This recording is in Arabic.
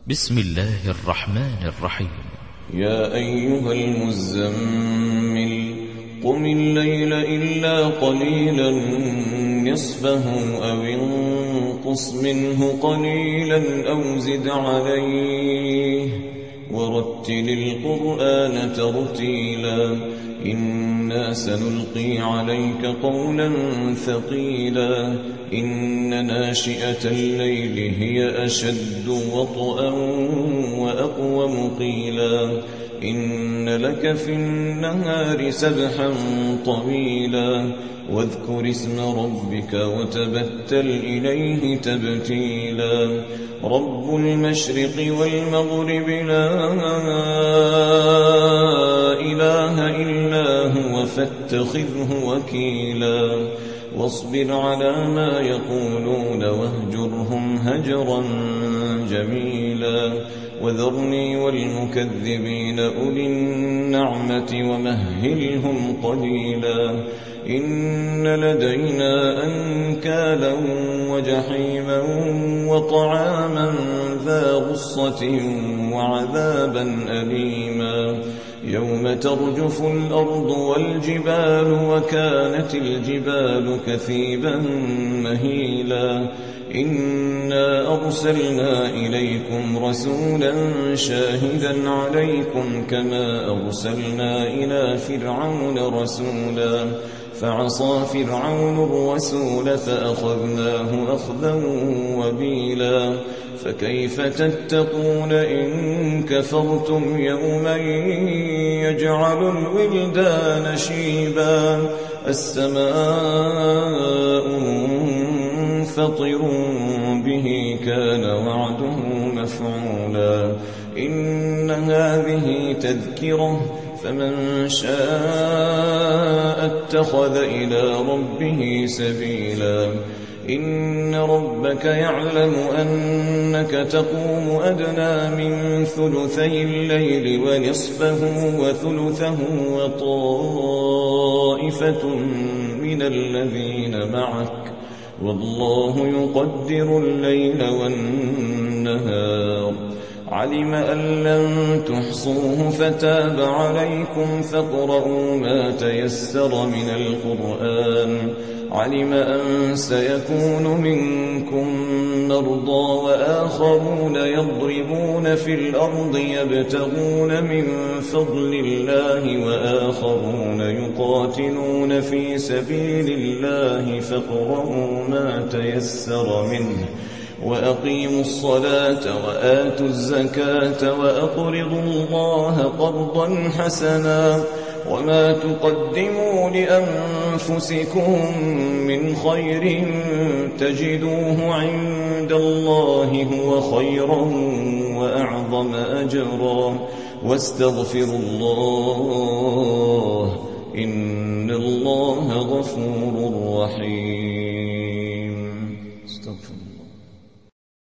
بسم الله الرحمن الرحيم. يا أيها المزمل قم الليل إلا قليلا نصفه أو انقص منه قليلا أو زد عليه ورتل القرآن ترتيلا إنا سنلقي عليك قولا ثقيلا إن ناشئة الليل هي أشد وطئا وأقوم قيلا إن لك في النهار سبحا طويلا واذكر اسم ربك وتبتل إليه تبتيلا رب المشرق والمغرب لا إله إلا هو فاتخذه وكيلا واصبر على ما يقولون واهجرهم هجرا جميلا وذرني والمكذبين أولي النعمة ومهلهم قليلا إن لدينا أنكالا وجحيما وطعاما ذا غصة وعذابا أليما يوم ترجف الأرض والجبال وكانت الجبال كثيبا مهيلا إنا أرسلنا إليكم رسولا شاهدا عليكم كما أرسلنا إلى فرعون رسولا فعصى فرعون الرسول فأخذناه أخذا وبيلا فكيف تتقون إن كفرتم يوما يجعل الولدان شيبا السماء منفطر به كان وعده مفعولا إن هذه تذكرة فمن شاء اتخذ إلى ربه سبيلا إن ربك يعلم أنك تقوم أدنى من ثلثي الليل ونصفه وثلثه وطائفة من الذين معك والله يقدر الليل والنهار علم أن لن تحصوه فتاب عليكم فاقرؤوا ما تيسر من القرآن علم أن سيكون منكم مرضى وآخرون يضربون في الأرض يبتغون من فضل الله وآخرون يقاتلون في سبيل الله فاقرؤوا ما تيسر منه وأقيموا الصلاة وآتوا الزكاة وأقرضوا الله قرضا حسنا وما تقدموا لأنفسكم من خير تجدوه عند الله هو خيرا وأعظم أجرا واستغفروا الله إن الله غفور رحيم.